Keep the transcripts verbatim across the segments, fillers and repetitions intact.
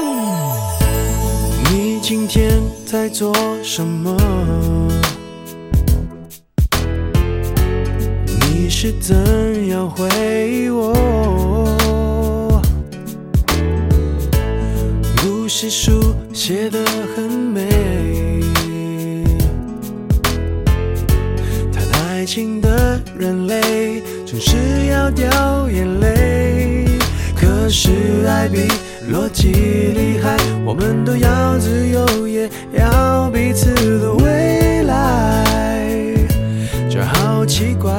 你今天在做什么？你是怎样回我？故事书写得很美，谈爱情的人类总是要掉眼泪，可是爱比逻辑厉害，我们都要自由，也要彼此的未来，这好奇怪。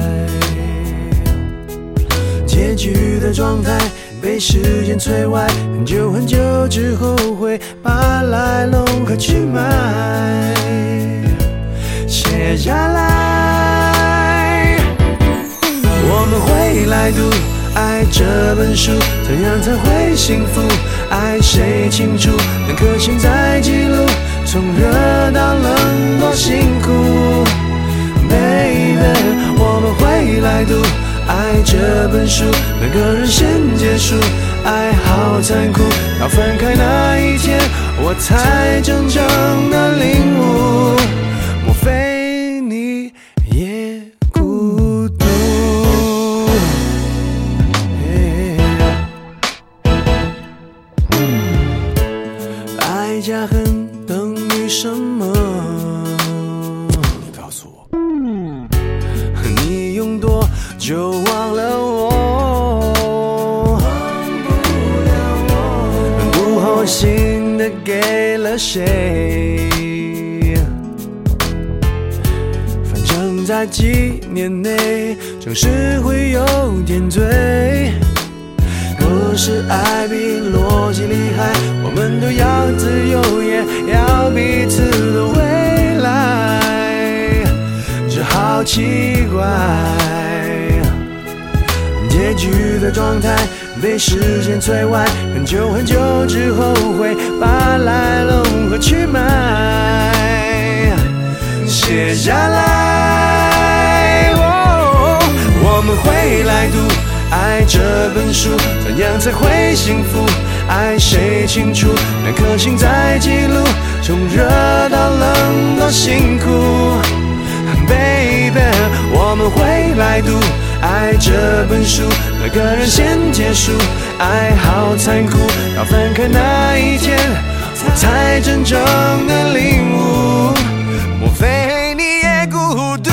结局的状态被时间摧毁，很久很久之后会把来龙和去脉写下来。我们会来读爱这本书，怎样才会幸福？爱谁清楚？能刻心在记录，从热到冷多辛苦。Baby， 我们会来读爱这本书，哪个人先结束？爱好残酷，要分开那一天，我才真正的领悟。莫非你也孤独？爱加恨等于什么？你告诉我。你用多久忘了我？不后心的给了谁？反正在几年内总是会有点醉。若是爱比逻辑厉害，我们都要自由，也要彼此的未来，这好奇怪。结局的状态被时间摧毁，很久很久之后会把来龙和去脉写下来。哦，我们会来读爱这本书，怎样才会幸福？爱谁清楚？那颗心在记录，从热到冷多辛苦。Baby， 我们会来读爱这本书，哪个人先结束？爱好残酷，要分开那一天，我才真正的领悟。莫非你也孤独？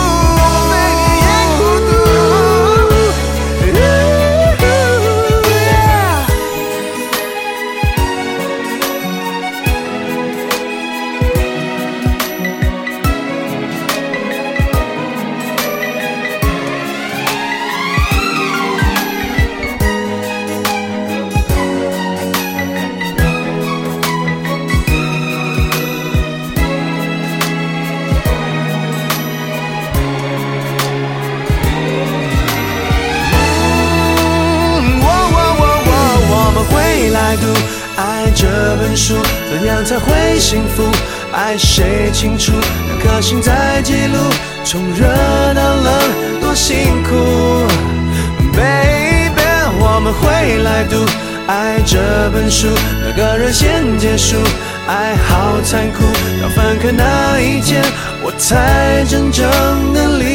来读爱这本书，怎样才会幸福？爱谁清楚？两颗心在记录，从热到冷多辛苦。Baby， 我们会来读爱这本书，哪个人先结束？爱好残酷，要分开那一天，我才真正的理